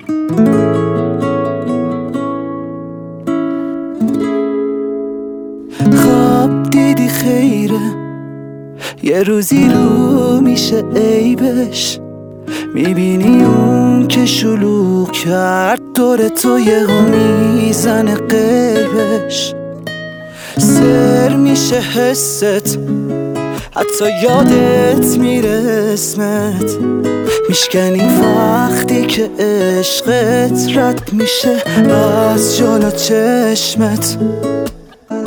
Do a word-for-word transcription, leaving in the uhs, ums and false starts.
خواب دیدی خیره، یه روزی رو میشه عیبش. میبینی اون که شلوغ کرد دور تو یهو میزنه قیبش. سر میشه حست، حتی یادت میره اسمت. میشکنی وقتی که عشقت رد میشه از جلو چشمت.